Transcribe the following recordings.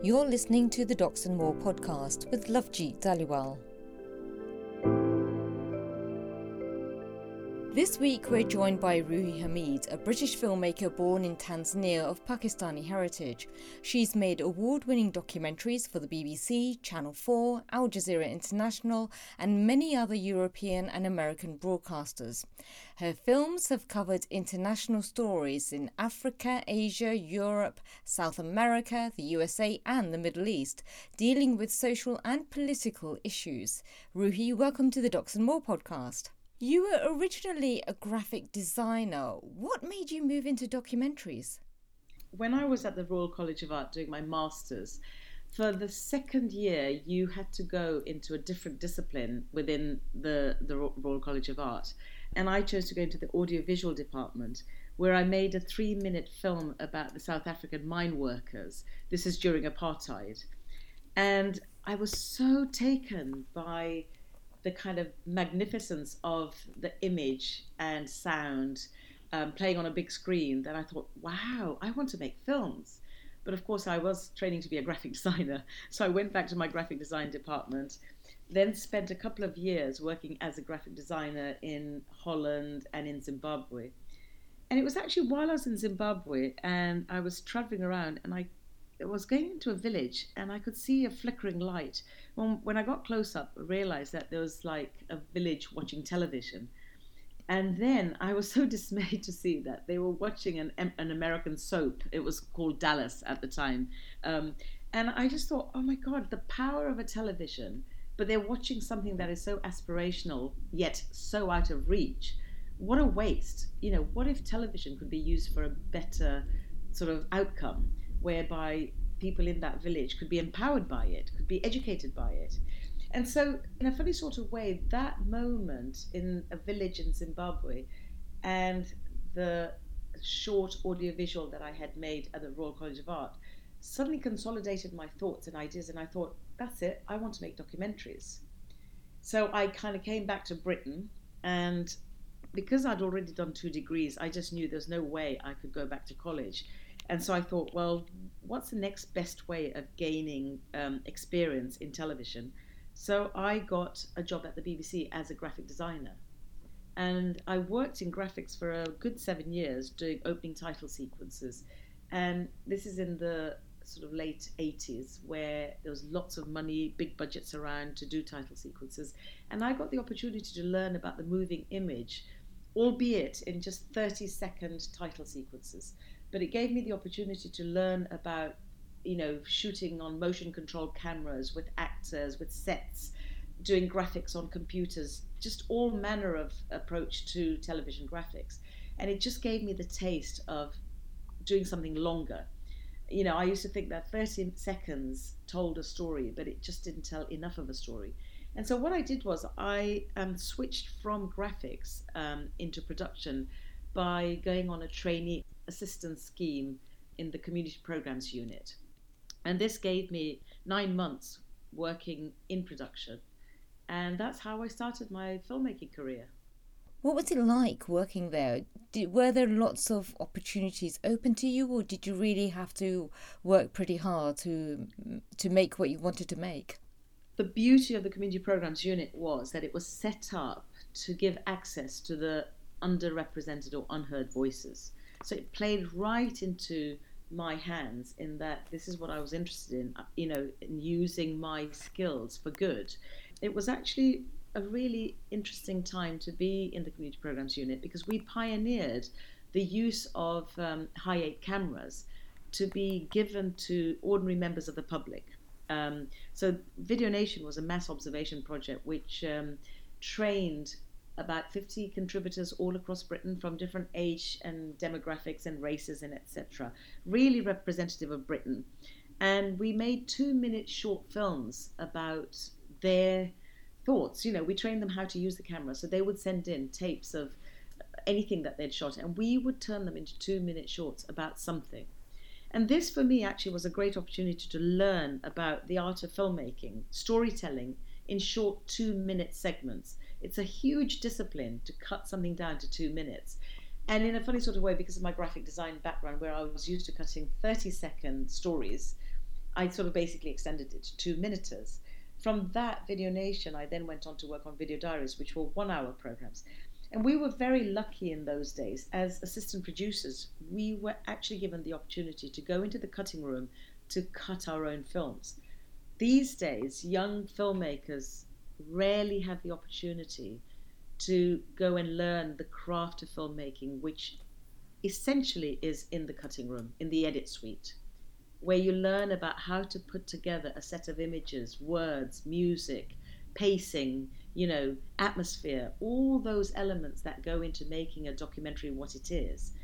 You're listening to the Docs and More podcast with Lovejeet Dhaliwal. This week we're joined by Ruhi Hamid, a British filmmaker born in Tanzania of Pakistani heritage. She's made award-winning documentaries for the BBC, Channel 4, Al Jazeera International and many other European and American broadcasters. Her films have covered international stories in Africa, Asia, Europe, South America, the USA and the Middle East, dealing with social and political issues. Ruhi, welcome to the Docs and More podcast. You were originally a graphic designer. What made you move into documentaries? When I was at the Royal College of Art doing my master's, for the second year you had to go into a different discipline within the Royal College of Art. And I chose to go into the audiovisual department, where I made a 3-minute film about the South African mine workers. This is during apartheid. And I was so taken by the kind of magnificence of the image and sound playing on a big screen that I thought, wow, I want to make films. But of course I was training to be a graphic designer. So I went back to my graphic design department, then spent a couple of years working as a graphic designer in Holland and in Zimbabwe. And it was actually while I was in Zimbabwe and I was traveling around and I was going into a village and I could see a flickering light. When I got close up, I realized that there was like a village watching television. And then I was so dismayed to see that they were watching an American soap. It was called Dallas at the time. And I just thought, oh my God, the power of a television, but they're watching something that is so aspirational, yet so out of reach. What a waste. You know, what if television could be used for a better sort of outcome, whereby people in that village could be empowered by it, could be educated by it. And so, in a funny sort of way, that moment in a village in Zimbabwe and the short audiovisual that I had made at the Royal College of Art suddenly consolidated my thoughts and ideas, and I thought, that's it, I want to make documentaries. So I kind of came back to Britain, and because I'd already done 2 degrees, I just knew there's no way I could go back to college. And so I thought, well, what's the next best way of gaining experience in television? So I got a job at the BBC as a graphic designer. And I worked in graphics for a good 7 years doing opening title sequences. And this is in the sort of late 80s, where there was lots of money, big budgets around to do title sequences. And I got the opportunity to learn about the moving image, albeit in just 30-second title sequences. But it gave me the opportunity to learn about, you know, shooting on motion control cameras with actors, with sets, doing graphics on computers, just all manner of approach to television graphics. And it just gave me the taste of doing something longer. You know, I used to think that 30 seconds told a story, but it just didn't tell enough of a story. And so what I did was I switched from graphics into production by going on a trainee assistance scheme in the community programs unit. And this gave me 9 months working in production. And that's how I started my filmmaking career. What was it like working there? Were there lots of opportunities open to you, or did you really have to work pretty hard to make what you wanted to make? The beauty of the community programs unit was that it was set up to give access to the underrepresented or unheard voices. So it played right into my hands in that this is what I was interested in, you know, in using my skills for good. It was actually a really interesting time to be in the community programs unit because we pioneered the use of high-8 cameras to be given to ordinary members of the public. So Video Nation was a mass observation project which trained about 50 contributors all across Britain from different age and demographics and races and etc. Really representative of Britain. And we made 2-minute short films about their thoughts. You know, we trained them how to use the camera. So they would send in tapes of anything that they'd shot and we would turn them into 2-minute shorts about something. And this for me actually was a great opportunity to learn about the art of filmmaking, storytelling in short 2-minute segments. It's a huge discipline to cut something down to 2 minutes. And in a funny sort of way, because of my graphic design background, where I was used to cutting 30-second stories, I sort of basically extended it to 2 minuters. From that Video Nation, I then went on to work on Video Diaries, which were 1 hour programs. And we were very lucky in those days. As assistant producers, we were actually given the opportunity to go into the cutting room to cut our own films. These days, young filmmakers rarely have the opportunity to go and learn the craft of filmmaking, which essentially is in the cutting room, in the edit suite, where you learn about how to put together a set of images, words, music, pacing, atmosphere, all those elements that go into making a documentary what it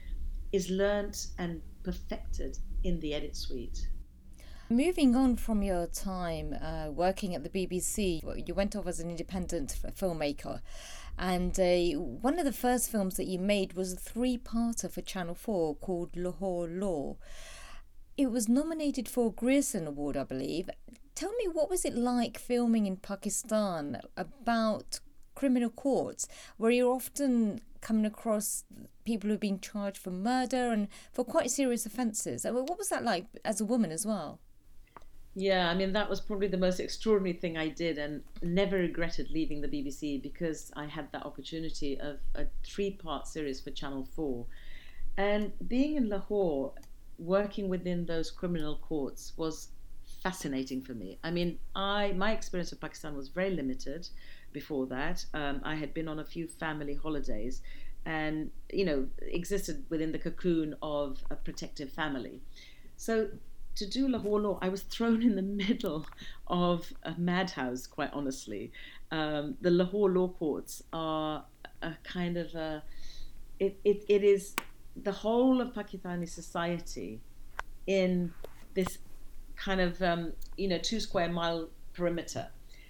is learnt and perfected in the edit suite. Moving on from your time working at the BBC, you went off as an independent filmmaker, and one of the first films that you made was a 3-parter for Channel 4 called Lahore Law. It was nominated for a Grierson Award, I believe. Tell me, what was it like filming in Pakistan about criminal courts, where you're often coming across people who are being charged for murder and for quite serious offences? What was that like as a woman as well? Yeah, I mean, that was probably the most extraordinary thing I did, and never regretted leaving the BBC, because I had that opportunity of a 3-part series for Channel 4. And being in Lahore, working within those criminal courts, was fascinating for me. I mean, my experience of Pakistan was very limited before that. I had been on a few family holidays and, existed within the cocoon of a protective family. So to do Lahore Law, I was thrown in the middle of a madhouse, quite honestly. The Lahore Law Courts are a kind of it is the whole of Pakistani society in this kind of 2 square mile perimeter,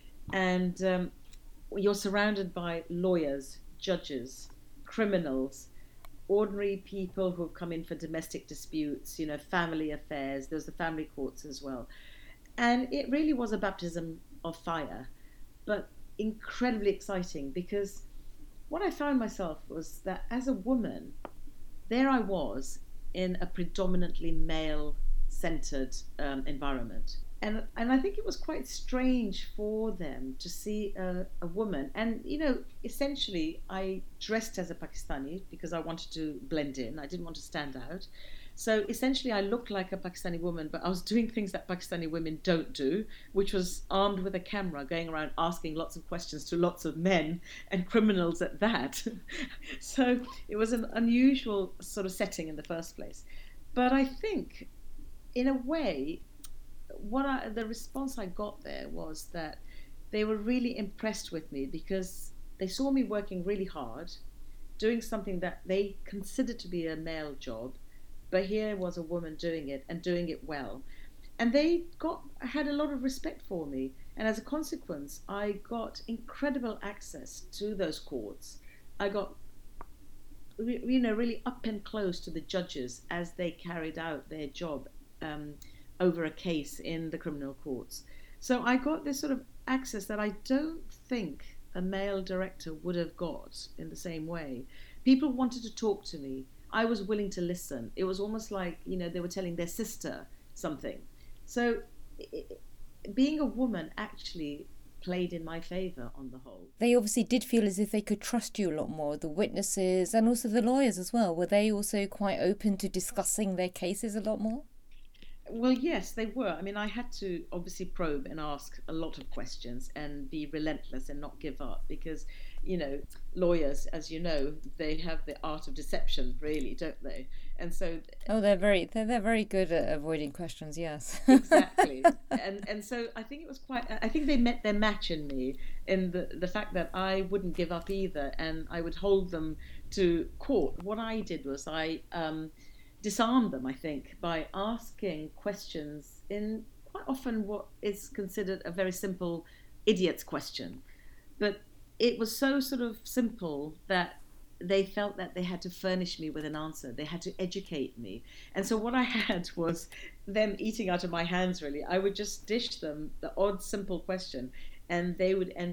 and you're surrounded by lawyers, judges, criminals, ordinary people who've come in for domestic disputes, family affairs. There's the family courts as well. And it really was a baptism of fire, but incredibly exciting, because what I found myself was that as a woman, there I was in a predominantly male-centered environment. And I think it was quite strange for them to see a woman. And, essentially I dressed as a Pakistani because I wanted to blend in. I didn't want to stand out. So essentially I looked like a Pakistani woman, but I was doing things that Pakistani women don't do, which was armed with a camera, going around asking lots of questions to lots of men, and criminals at that. So it was an unusual sort of setting in the first place. But I think, in a way, the response I got there was that they were really impressed with me, because they saw me working really hard, doing something that they considered to be a male job, but here was a woman doing it, and doing it well. And they had a lot of respect for me, and as a consequence I got incredible access to those courts. I got really up and close to the judges as they carried out their job over a case in the criminal courts. So I got this sort of access that I don't think a male director would have got in the same way. People wanted to talk to me. I was willing to listen. It was almost like, they were telling their sister something. So being a woman actually played in my favour on the whole. They obviously did feel as if they could trust you a lot more, the witnesses and also the lawyers as well. Were they also quite open to discussing their cases a lot more? Well, yes, they were. I mean, I had to obviously probe and ask a lot of questions and be relentless and not give up, because, lawyers, as you know, they have the art of deception, really, don't they? And so they're very good at avoiding questions. Yes. Exactly. And so I think I think they met their match in me, in the fact that I wouldn't give up either, and I would hold them to court. What I did was I disarmed them, I think, by asking questions in quite often what is considered a very simple idiot's question. But it was so sort of simple that they felt that they had to furnish me with an answer. They had to educate me. And so what I had was them eating out of my hands, really. I would just dish them the odd, simple question, and they would end up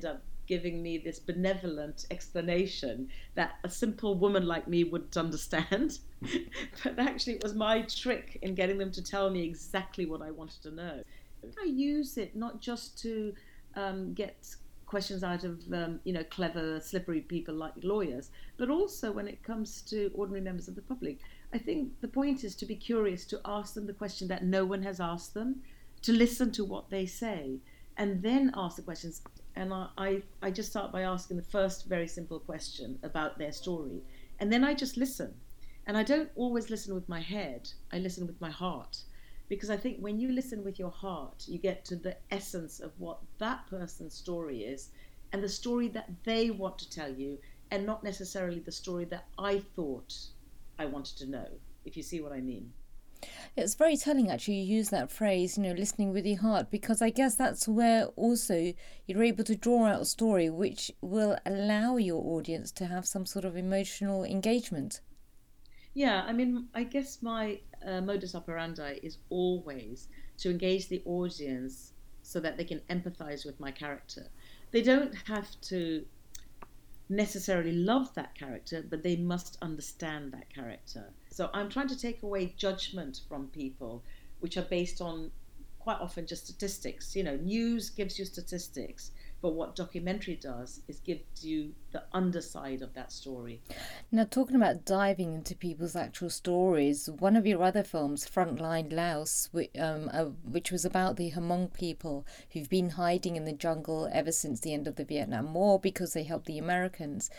giving me this benevolent explanation that a simple woman like me wouldn't understand. But actually, it was my trick in getting them to tell me exactly what I wanted to know. I use it not just to get questions out of clever, slippery people like lawyers, but also when it comes to ordinary members of the public. I think the point is to be curious, to ask them the question that no one has asked them, to listen to what they say, and then ask the questions. And I just start by asking the first very simple question about their story, and then I just listen. And I don't always listen with my head, I listen with my heart. Because I think when you listen with your heart, you get to the essence of what that person's story is and the story that they want to tell you, and not necessarily the story that I thought I wanted to know, if you see what I mean. It's very telling, actually, you use that phrase, listening with your heart, because I guess that's where also you're able to draw out a story which will allow your audience to have some sort of emotional engagement. Yeah, I mean, I guess my modus operandi is always to engage the audience so that they can empathize with my character. They don't have to necessarily love that character, but they must understand that character. So I'm trying to take away judgment from people, which are based on quite often just statistics. News gives you statistics, but what documentary does is gives you the underside of that story. Now, talking about diving into people's actual stories, one of your other films, Frontline Laos, which was about the Hmong people who've been hiding in the jungle ever since the end of the Vietnam War because they helped the Americans.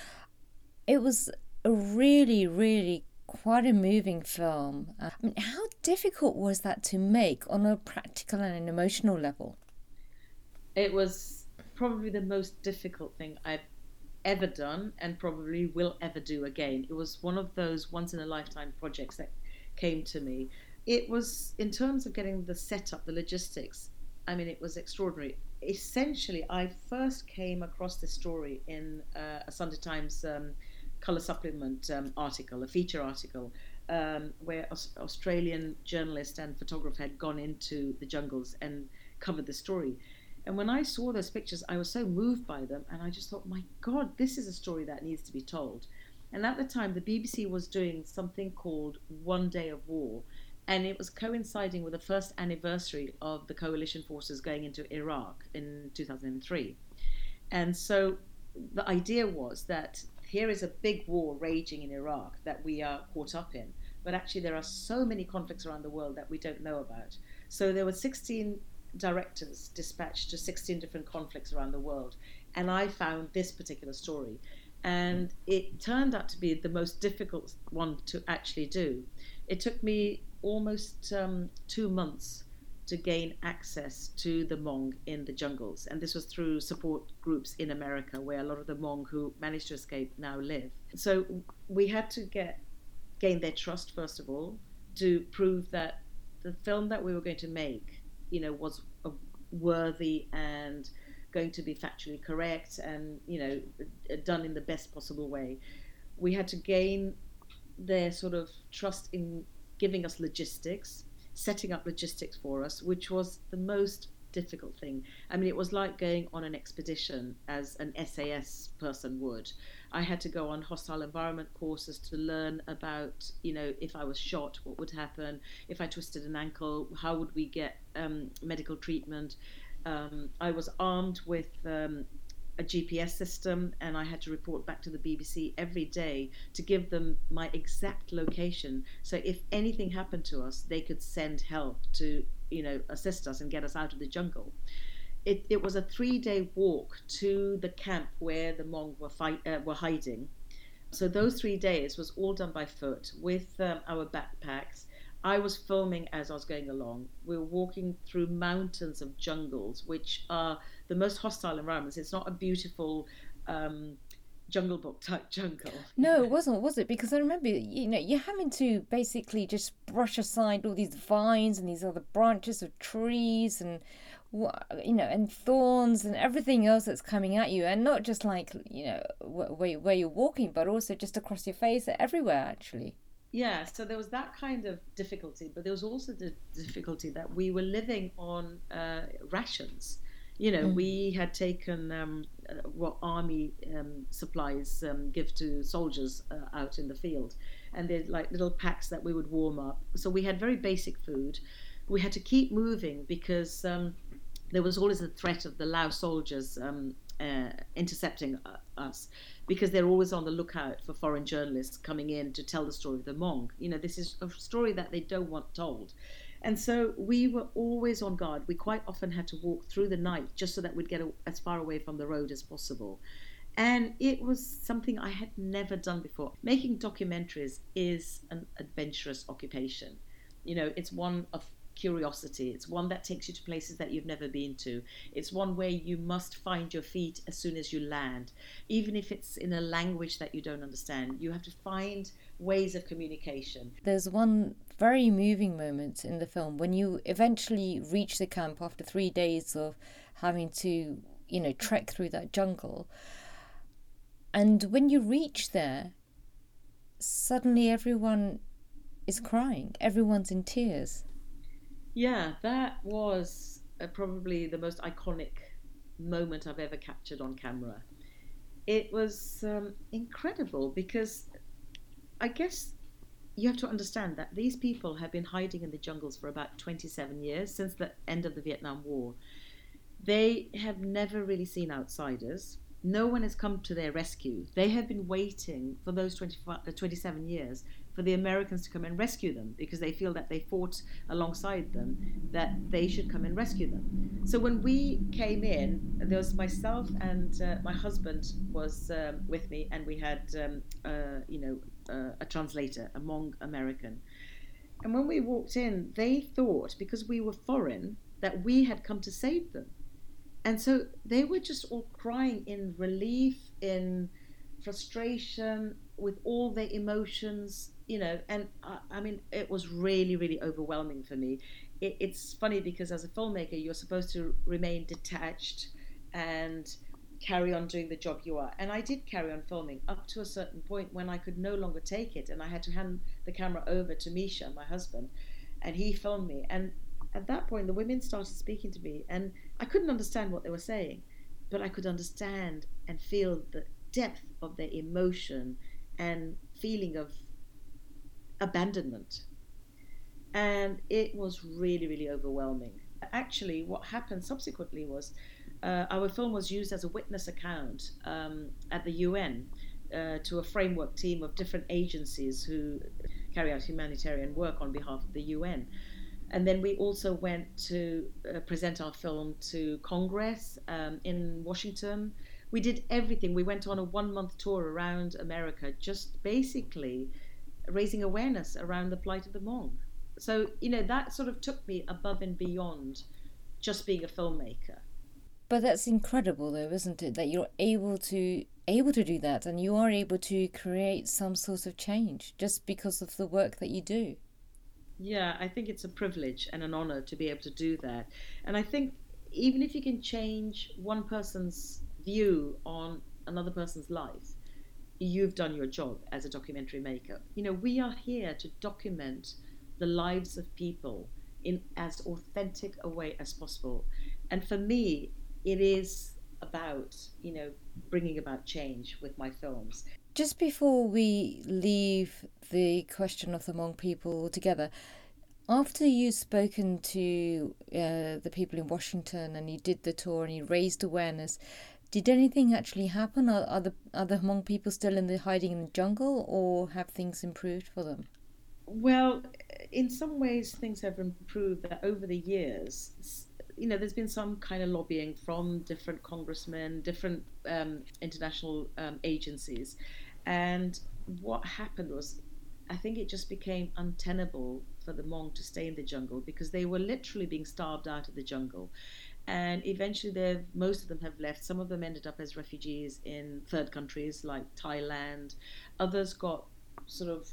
It was a really, really quite a moving film. How difficult was that to make on a practical and an emotional level? It was probably the most difficult thing I've ever done and probably will ever do again. It was one of those once in a lifetime projects that came to me. It was, in terms of getting the setup, the logistics, it was extraordinary. Essentially, I first came across this story in a Sunday Times colour supplement article, a feature article, where Australian journalist and photographer had gone into the jungles and covered the story. And when I saw those pictures, I was so moved by them, and I just thought, my God, this is a story that needs to be told. And at the time, the BBC was doing something called One Day of War, and it was coinciding with the first anniversary of the coalition forces going into Iraq in 2003. And so the idea was that here is a big war raging in Iraq that we are caught up in, but actually there are so many conflicts around the world that we don't know about. So there were 16 directors dispatched to 16 different conflicts around the world, and I found this particular story, and it turned out to be the most difficult one to actually do. It took me almost 2 months to gain access to the Hmong in the jungles, and this was through support groups in America where a lot of the Hmong who managed to escape now live. So we had to gain their trust, first of all, to prove that the film that we were going to make was worthy and going to be factually correct and, done in the best possible way. We had to gain their sort of trust in giving us logistics, setting up logistics for us, which was the most difficult thing. It was like going on an expedition as an SAS person would. I had to go on hostile environment courses to learn about, if I was shot, what would happen? If I twisted an ankle, how would we get medical treatment? I was armed with a GPS system, and I had to report back to the BBC every day to give them my exact location. So if anything happened to us, they could send help to, assist us and get us out of the jungle. It was a 3-day walk to the camp where the Hmong were hiding. So those 3 days was all done by foot with our backpacks. I was filming as I was going along. We were walking through mountains of jungles, which are the most hostile environments. It's not a beautiful Jungle Book type jungle. No, it wasn't, was it? Because I remember, you're having to basically just brush aside all these vines and these other branches of trees and, and thorns and everything else that's coming at you. And not just like, where you're walking, but also just across your face, everywhere, actually. Yeah, so there was that kind of difficulty, but there was also the difficulty that we were living on rations. We had taken what army supplies give to soldiers out in the field, and they're like little packs that we would warm up. So we had very basic food. We had to keep moving because there was always the threat of the Lao soldiers intercepting us, because they're always on the lookout for foreign journalists coming in to tell the story of the Hmong. This is a story that they don't want told. And so we were always on guard. We quite often had to walk through the night just so that we'd get as far away from the road as possible. And it was something I had never done before. Making documentaries is an adventurous occupation. It's one of curiosity. It's one that takes you to places that you've never been to. It's one where you must find your feet as soon as you land. Even if it's in a language that you don't understand, you have to find ways of communication. There's one very moving moment in the film when you eventually reach the camp after 3 days of having to, trek through that jungle. And when you reach there, suddenly everyone is crying. Everyone's in tears. Yeah, that was probably the most iconic moment I've ever captured on camera. It was incredible because I guess you have to understand that these people have been hiding in the jungles for about 27 years, since the end of the Vietnam War. They have never really seen outsiders. No one has come to their rescue. They have been waiting for those 27 years for the Americans to come and rescue them, because they feel that they fought alongside them, that they should come and rescue them. So when we came in, there was myself and my husband was with me, and we had a translator, a Hmong American. And when we walked in, they thought, because we were foreign, that we had come to save them. And so they were just all crying in relief, in frustration, with all their emotions, and I mean, it was really, really overwhelming for me. It's funny because as a filmmaker, you're supposed to remain detached and carry on doing the job you are. And I did carry on filming up to a certain point when I could no longer take it, and I had to hand the camera over to Misha, my husband, and he filmed me. And at that point, the women started speaking to me, and I couldn't understand what they were saying, but I could understand and feel the depth of their emotion and feeling of abandonment. And it was really, really overwhelming. Actually, what happened subsequently was our film was used as a witness account at the UN to a framework team of different agencies who carry out humanitarian work on behalf of the UN. And then we also went to present our film to Congress in Washington. We did everything. We went on a 1-month tour around America, just basically raising awareness around the plight of the Hmong. So, that sort of took me above and beyond just being a filmmaker. But that's incredible, though, isn't it? That you're able to do that, and you are able to create some sort of change just because of the work that you do. Yeah, I think it's a privilege and an honor to be able to do that. And I think even if you can change one person's view on another person's life, you've done your job as a documentary maker. We are here to document the lives of people in as authentic a way as possible. And for me, it is about, bringing about change with my films. Just before we leave the question of the Hmong people altogether, after you've spoken to the people in Washington and you did the tour and you raised awareness, did anything actually happen? Are the Hmong people still hiding in the jungle, or have things improved for them? Well, in some ways things have improved over the years. There's been some kind of lobbying from different congressmen, different international agencies. And what happened was, I think it just became untenable for the Hmong to stay in the jungle, because they were literally being starved out of the jungle. And eventually most of them have left. Some of them ended up as refugees in third countries like Thailand. Others got sort of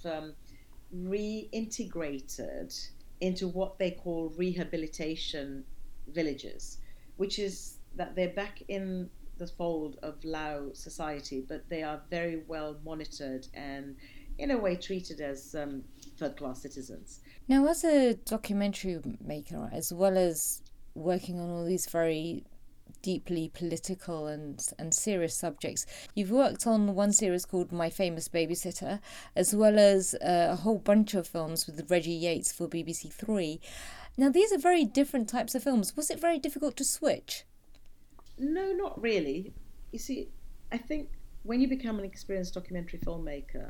reintegrated into what they call rehabilitation villages, which is that they're back in the fold of Lao society, but they are very well monitored and in a way treated as third-class citizens. Now, as a documentary maker, as well as working on all these very deeply political and serious subjects. You've worked on one series called My Famous Babysitter, as well as a whole bunch of films with Reggie Yates for BBC Three. Now, these are very different types of films. Was it very difficult to switch? No, not really. You see, I think when you become an experienced documentary filmmaker,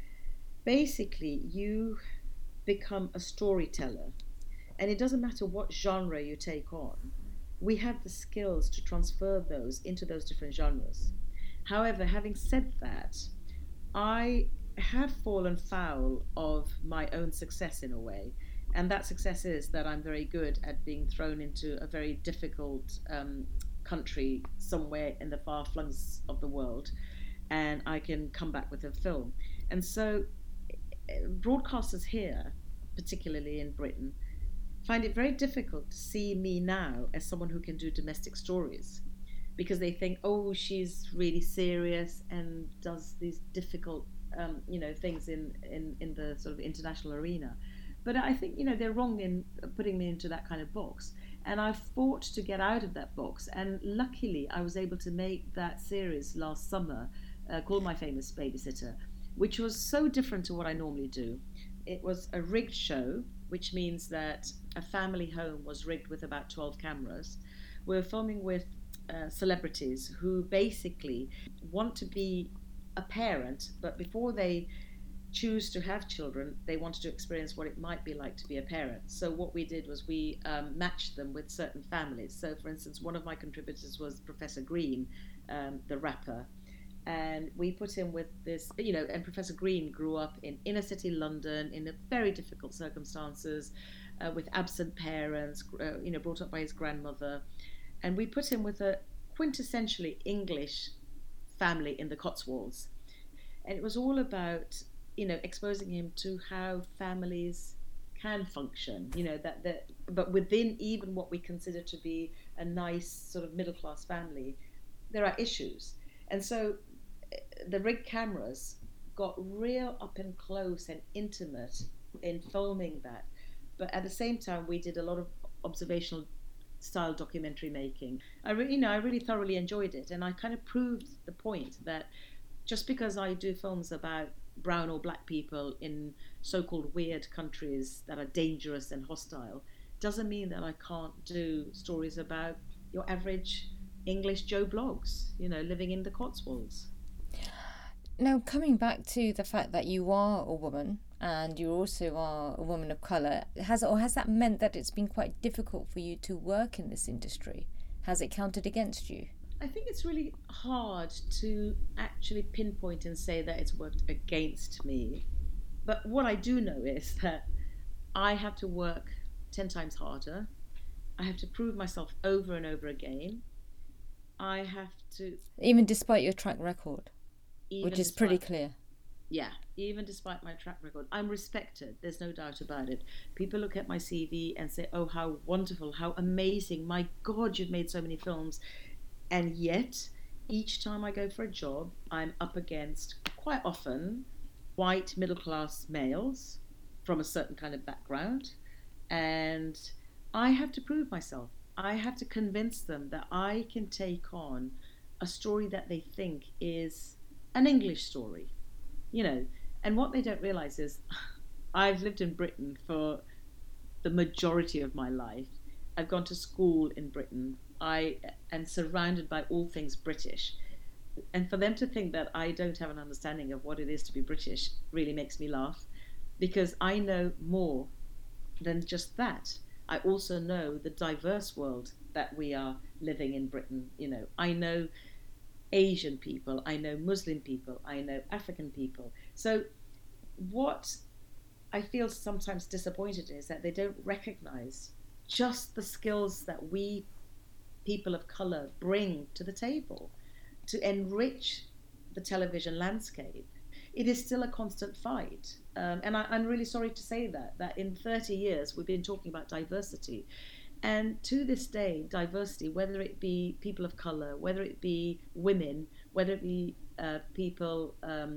basically you become a storyteller. And it doesn't matter what genre you take on, we have the skills to transfer those into those different genres. However, having said that, I have fallen foul of my own success in a way. And that success is that I'm very good at being thrown into a very difficult country somewhere in the far flungs of the world, and I can come back with a film. And so, broadcasters here, particularly in Britain, find it very difficult to see me now as someone who can do domestic stories, because they think, oh, she's really serious and does these difficult, things in the sort of international arena. But I think, they're wrong in putting me into that kind of box. And I fought to get out of that box. And luckily, I was able to make that series last summer called My Famous Babysitter, which was so different to what I normally do. It was a rigged show, which means that a family home was rigged with about 12 cameras. We were filming with celebrities who basically want to be a parent, but before they choose to have children, they wanted to experience what it might be like to be a parent. So what we did was we matched them with certain families. So for instance, one of my contributors was Professor Green, the rapper. And we put him with this, and Professor Green grew up in inner city London in very difficult circumstances, with absent parents, brought up by his grandmother. And we put him with a quintessentially English family in the Cotswolds. And it was all about, exposing him to how families can function, but within even what we consider to be a nice sort of middle class family, there are issues. And so the rig cameras got real up and close and intimate in filming that. But at the same time, we did a lot of observational style documentary making. I really thoroughly enjoyed it. And I kind of proved the point that just because I do films about brown or black people in so-called weird countries that are dangerous and hostile doesn't mean that I can't do stories about your average English Joe Bloggs, living in the Cotswolds. Now, coming back to the fact that you are a woman and you also are a woman of colour, has that meant that it's been quite difficult for you to work in this industry? Has it counted against you? I think it's really hard to actually pinpoint and say that it's worked against me. But what I do know is that I have to work 10 times harder. I have to prove myself over and over again. I have to... Even despite your track record, which is pretty clear. Yeah, even despite my track record, I'm respected. There's no doubt about it. People look at my CV and say, oh, how wonderful, how amazing. My God, you've made so many films. And yet, each time I go for a job, I'm up against, quite often, white middle-class males from a certain kind of background. And I have to prove myself. I have to convince them that I can take on a story that they think is an English story, And what they don't realize is I've lived in Britain for the majority of my life. I've gone to school in Britain. I am surrounded by all things British. And for them to think that I don't have an understanding of what it is to be British really makes me laugh, because I know more than just that. I also know the diverse world that we are living in Britain. I know Asian people, I know Muslim people, I know African people. So what I feel sometimes disappointed is that they don't recognize just the skills that we people of colour bring to the table to enrich the television landscape. It is still a constant fight. And I'm really sorry to say that in 30 years we've been talking about diversity. And to this day, diversity, whether it be people of colour, whether it be women, whether it be people,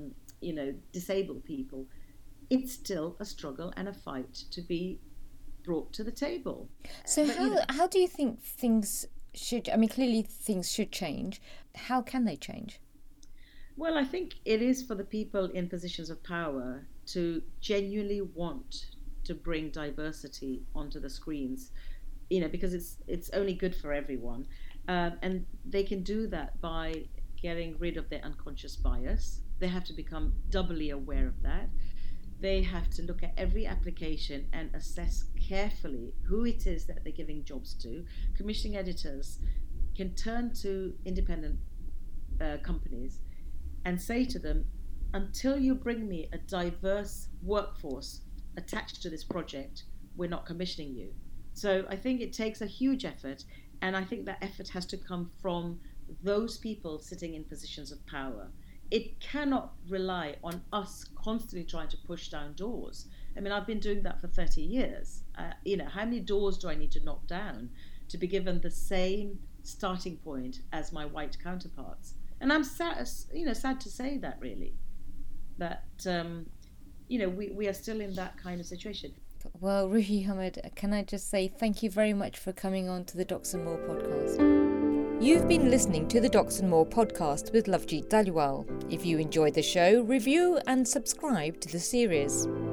disabled people, it's still a struggle and a fight to be brought to the table. So how do you think things Clearly things should change. How can they change? Well, I think it is for the people in positions of power to genuinely want to bring diversity onto the screens, because it's only good for everyone, and they can do that by getting rid of their unconscious bias. They have to become doubly aware of that. They have to look at every application and assess carefully who it is that they're giving jobs to. Commissioning editors can turn to independent companies and say to them, until you bring me a diverse workforce attached to this project, we're not commissioning you. So I think it takes a huge effort, and I think that effort has to come from those people sitting in positions of power. It cannot rely on us constantly trying to push down doors. I mean, I've been doing that for 30 years. How many doors do I need to knock down to be given the same starting point as my white counterparts? And I'm sad to say that, really, that we are still in that kind of situation. Well, Ruhi Hamid, can I just say thank you very much for coming on to the Docs and More podcast. You've been listening to the Docs and More podcast with Lovejeet Dhaliwal. If you enjoyed the show, review and subscribe to the series.